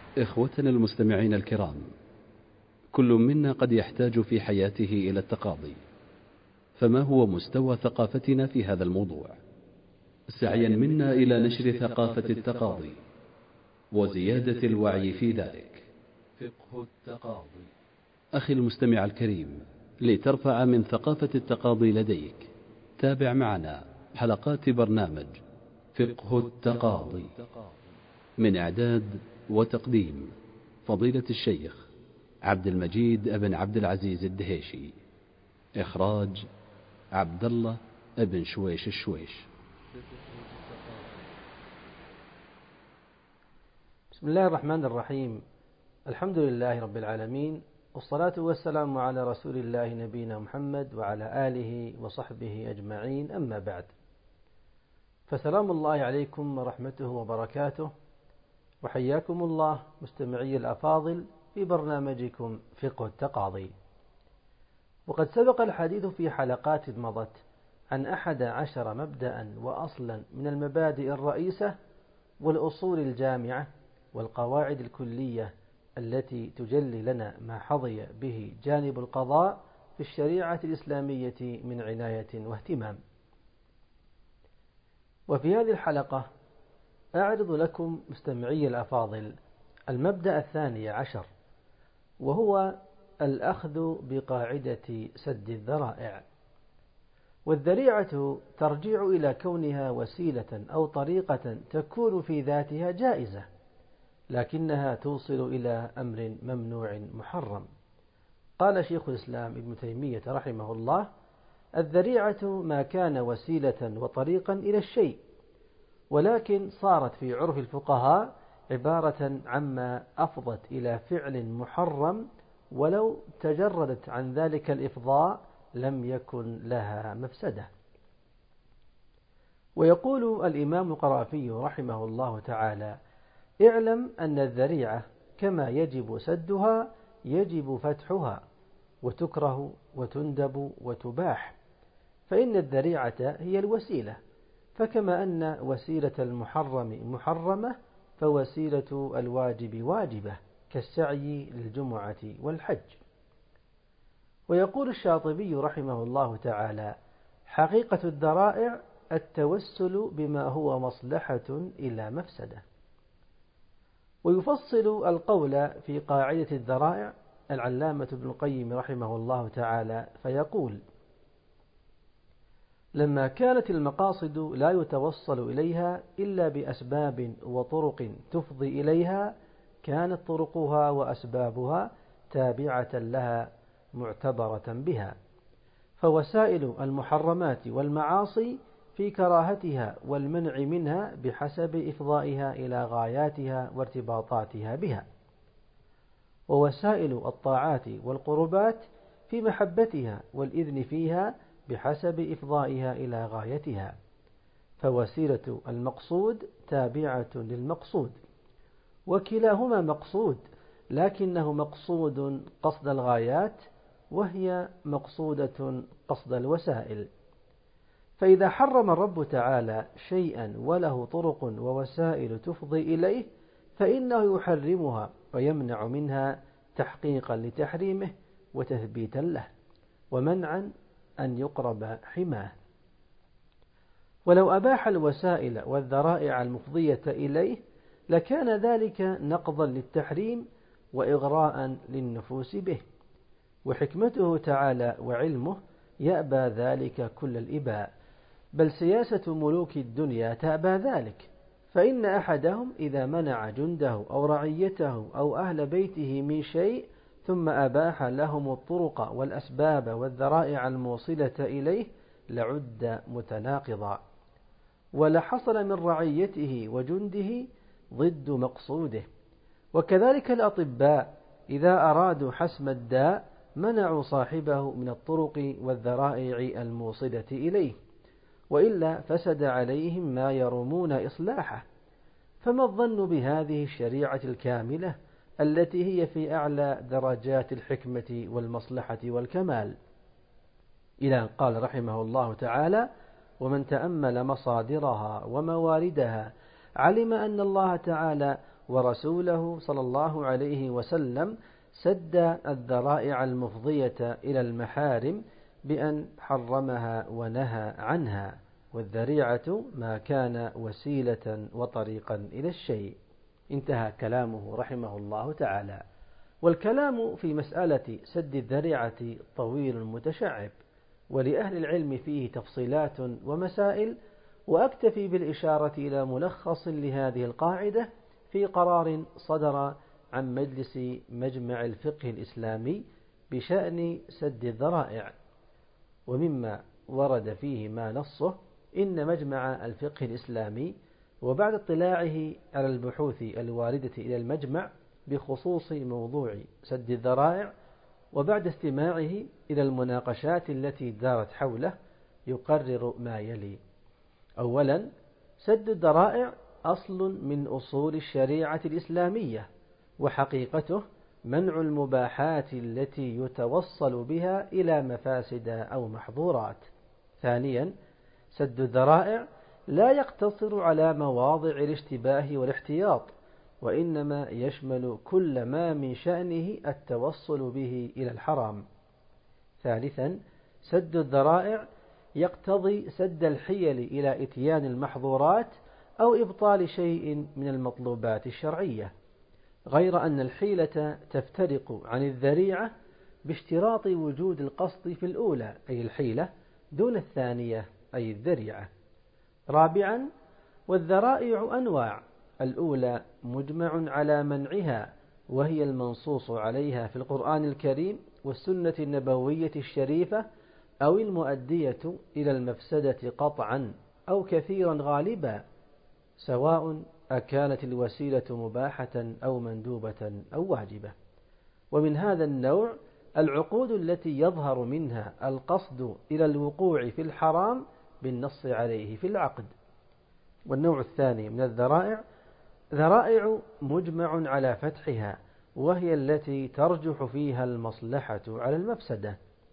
إخوتنا المستمعين الكرام، كل منا قد يحتاج في حياته إلى التقاضي، فما هو مستوى ثقافتنا في هذا الموضوع؟ سعيا منا إلى نشر ثقافة التقاضي وزيادة الوعي في ذلك. فقه التقاضي. أخي المستمع الكريم، لترفع من ثقافة التقاضي لديك، تابع معنا حلقات برنامج فقه التقاضي، من إعداد وتقديم فضيلة الشيخ عبد المجيد بن عبد العزيز الدهيشي، إخراج عبد الله بن شويش الشويش. بسم الله الرحمن الرحيم. الحمد لله رب العالمين، والصلاة والسلام على رسول الله نبينا محمد وعلى آله وصحبه أجمعين، أما بعد، فسلام الله عليكم ورحمته وبركاته، وحياكم الله مستمعي الأفاضل في برنامجكم فقه التقاضي. وقد سبق الحديث في حلقات مضت عن 11 مبدأ وأصلا من المبادئ الرئيسة والأصول الجامعة والقواعد الكلية التي تجلي لنا ما حظي به جانب القضاء في الشريعة الإسلامية من عناية واهتمام. وفي هذه الحلقة أعرض لكم مستمعي الأفاضل المبدأ 12، وهو الأخذ بقاعدة سد الذرائع. والذريعة ترجع إلى كونها وسيلة أو طريقة تكون في ذاتها جائزة، لكنها توصل إلى أمر ممنوع محرم. قال شيخ الإسلام ابن تيمية رحمه الله: الذريعة ما كان وسيلة وطريقا إلى الشيء، ولكن صارت في عرف الفقهاء عبارة عما أفضت إلى فعل محرم، ولو تجردت عن ذلك الإفضاء لم يكن لها مفسدة. ويقول الإمام القرافي رحمه الله تعالى: اعلم أن الذريعة كما يجب سدها يجب فتحها، وتكره وتندب وتباح، فإن الذريعة هي الوسيلة، فكما أن وسيلة المحرم محرمة فوسيلة الواجب واجبة، كالسعي للجمعة والحج. ويقول الشاطبي رحمه الله تعالى: حقيقة الذرائع التوسل بما هو مصلحة إلى مفسدة. ويفصل القول في قاعدة الذرائع العلامة ابن القيم رحمه الله تعالى فيقول: لما كانت المقاصد لا يتوصل إليها إلا بأسباب وطرق تفضي إليها، كانت طرقها وأسبابها تابعة لها معتبرة بها، فوسائل المحرمات والمعاصي في كراهتها والمنع منها بحسب إفضائها إلى غاياتها وارتباطاتها بها، ووسائل الطاعات والقربات في محبتها والإذن فيها بحسب إفضائها إلى غايتها، فوسيلة المقصود تابعة للمقصود، وكلاهما مقصود، لكنه مقصود قصد الغايات، وهي مقصودة قصد الوسائل. فإذا حرم الرب تعالى شيئا وله طرق ووسائل تفضي إليه، فإنه يحرمها ويمنع منها تحقيقا لتحريمه وتثبيتا له، ومنعا أن يقرب حماه. ولو أباح الوسائل والذرائع المفضية إليه لكان ذلك نقضا للتحريم وإغراء للنفوس به، وحكمته تعالى وعلمه يأبى ذلك كل الإباء، بل سياسة ملوك الدنيا تأبى ذلك. فإن أحدهم إذا منع جنده أو رعيته أو أهل بيته من شيء ثم أباح لهم الطرق والأسباب والذرائع الموصلة إليه لعد متناقضا، ولحصل من رعيته وجنده ضد مقصوده. وكذلك الأطباء إذا أرادوا حسم الداء منعوا صاحبه من الطرق والذرائع الموصلة إليه، وإلا فسد عليهم ما يرمون إصلاحه. فما الظن بهذه الشريعة الكاملة التي هي في أعلى درجات الحكمة والمصلحة والكمال؟ إلى أن قال رحمه الله تعالى: ومن تأمل مصادرها ومواردها علم أن الله تعالى ورسوله صلى الله عليه وسلم سد الذرائع المفضية إلى المحارم بأن حرمها ونهى عنها، والذريعة ما كان وسيلة وطريقا إلى الشيء. انتهى كلامه رحمه الله تعالى. والكلام في مسألة سد الذريعة طويل متشعب، ولأهل العلم فيه تفصيلات ومسائل، وأكتفي بالإشارة إلى ملخص لهذه القاعدة في قرار صدر عن مجلس مجمع الفقه الإسلامي بشأن سد الذرائع. ومما ورد فيه ما نصه إن مجمع الفقه الإسلامي، وبعد اطلاعه على البحوث الواردة إلى المجمع بخصوص موضوع سد الذرائع، وبعد استماعه إلى المناقشات التي دارت حوله، يقرر ما يلي: أولا، سد الذرائع أصل من أصول الشريعة الإسلامية، وحقيقته منع المباحات التي يتوصل بها إلى مفاسد أو محظورات. ثانيا، سد الذرائع لا يقتصر على مواضع الاشتباه والاحتياط، وإنما يشمل كل ما من شأنه التوصل به إلى الحرام. ثالثا، سد الذرائع يقتضي سد الحيل إلى إتيان المحظورات أو إبطال شيء من المطلوبات الشرعية، غير أن الحيلة تفترق عن الذريعة باشتراط وجود القصد في الأولى أي الحيلة دون الثانية أي الذريعة. رابعا، والذرائع أنواع: الأولى مجمع على منعها، وهي المنصوص عليها في القرآن الكريم والسنة النبوية الشريفة، أو المؤدية إلى المفسدة قطعا أو كثيرا غالبا، سواء أكانت الوسيلة مباحة أو مندوبة أو واجبة. ومن هذا النوع العقود التي يظهر منها القصد إلى الوقوع في الحرام بالنص عليه في العقد. والنوع الثاني من الذرائع ذرائع مجمع على فتحها، وهي التي ترجح فيها المصلحة على المفسدة.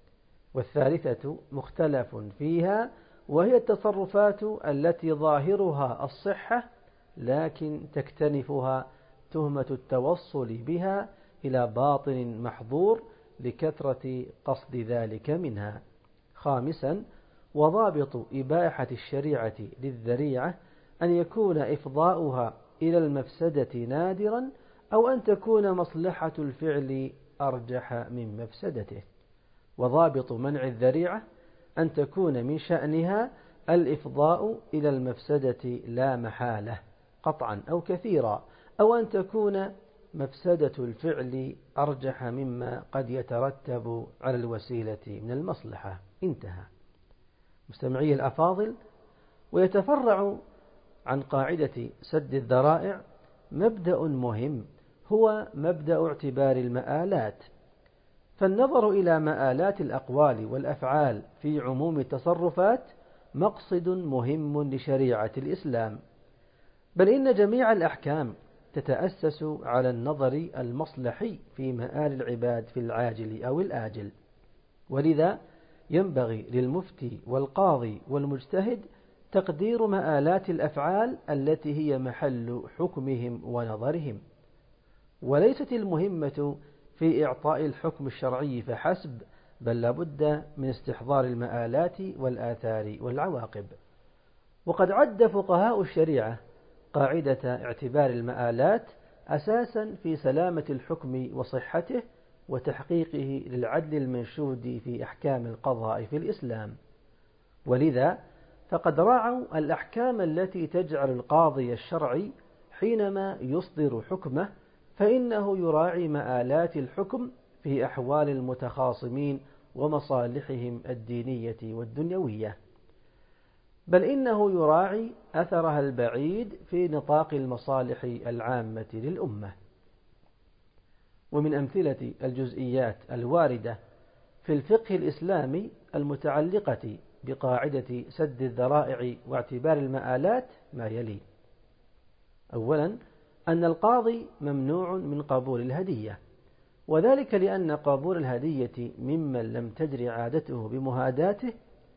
والثالثة مختلف فيها، وهي التصرفات التي ظاهرها الصحة لكن تكتنفها تهمة التوصل بها إلى باطن محظور لكثرة قصد ذلك منها. خامسا، وضابط إباحة الشريعة للذريعة أن يكون إفضاؤها إلى المفسدة نادرا، أو أن تكون مصلحة الفعل أرجح من مفسدته. وضابط منع الذريعة أن تكون من شأنها الإفضاء إلى المفسدة لا محالة قطعا أو كثيرا، أو أن تكون مفسدة الفعل أرجح مما قد يترتب على الوسيلة من المصلحة. انتهى. مستمعي الأفاضل، ويتفرع عن قاعدة سد الذرائع مبدأ مهم، هو مبدأ اعتبار المآلات. فالنظر إلى مآلات الأقوال والأفعال في عموم التصرفات مقصد مهم لشريعة الإسلام، بل إن جميع الأحكام تتأسس على النظر المصلحي في مآل العباد في العاجل أو الآجل. ولذا ينبغي للمفتي والقاضي والمجتهد تقدير مآلات الأفعال التي هي محل حكمهم ونظرهم، وليست المهمة في إعطاء الحكم الشرعي فحسب، بل لابد من استحضار المآلات والآثار والعواقب. وقد عد فقهاء الشريعة قاعدة اعتبار المآلات أساسا في سلامة الحكم وصحته وتحقيقه للعدل المنشود في أحكام القضاء في الإسلام. ولذا فقد راعوا الأحكام التي تجعل القاضي الشرعي حينما يصدر حكمه فإنه يراعي مآلات الحكم في أحوال المتخاصمين ومصالحهم الدينية والدنيوية، بل إنه يراعي أثرها البعيد في نطاق المصالح العامة للأمة. ومن أمثلة الجزئيات الواردة في الفقه الإسلامي المتعلقة بقاعدة سد الذرائع واعتبار المآلات ما يلي: أولا، أن القاضي ممنوع من قبول الهدية، وذلك لأن قبول الهدية ممن لم تجر عادته بمهاداته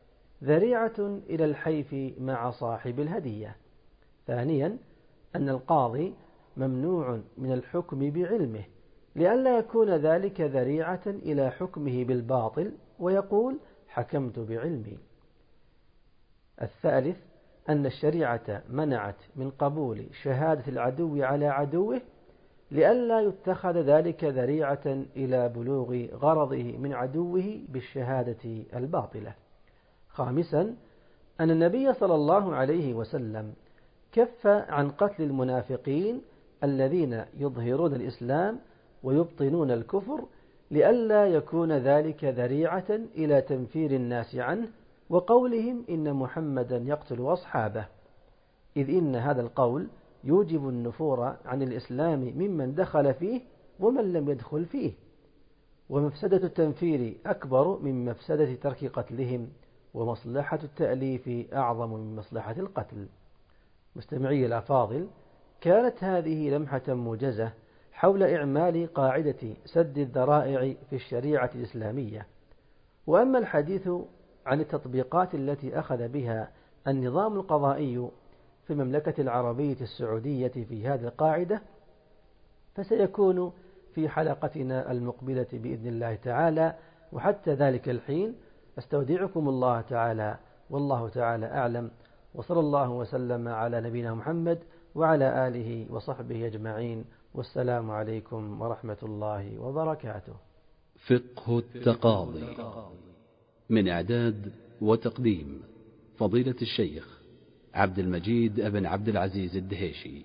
ذريعة إلى الحيف مع صاحب الهدية. ثانيا، أن القاضي ممنوع من الحكم بعلمه لئلا يكون ذلك ذريعة إلى حكمه بالباطل ويقول حكمت بعلمي. الثالث أن الشريعة منعت من قبول شهادة العدو على عدوه لئلا يتخذ ذلك ذريعة إلى بلوغ غرضه من عدوه بالشهادة الباطلة. خامسا أن النبي صلى الله عليه وسلم كف عن قتل المنافقين الذين يظهرون الإسلام ويبطنون الكفر لئلا يكون ذلك ذريعة إلى تنفير الناس عنه وقولهم إن محمدا يقتل أصحابه، إذ إن هذا القول يوجب النفور عن الإسلام ممن دخل فيه ومن لم يدخل فيه، ومفسدة التنفير أكبر من مفسدة ترك قتلهم، ومصلحة التأليف أعظم من مصلحة القتل. مستمعي الأفاضل، كانت هذه لمحة موجزة حول إعمال قاعدة سد الذرائع في الشريعة الإسلامية. وأما الحديث عن التطبيقات التي أخذ بها النظام القضائي في المملكة العربية السعودية في هذه القاعدة فسيكون في حلقتنا المقبلة بإذن الله تعالى، وحتى ذلك الحين أستودعكم الله تعالى، والله تعالى أعلم، وصلى الله وسلم على نبينا محمد وعلى آله وصحبه أجمعين، والسلام عليكم ورحمة الله وبركاته. فقه التقاضي، من إعداد وتقديم فضيلة الشيخ عبد المجيد بن عبد العزيز الدهيشي،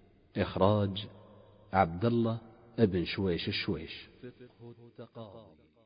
إخراج عبد الله بن شويش الشويش. فقه التقاضي.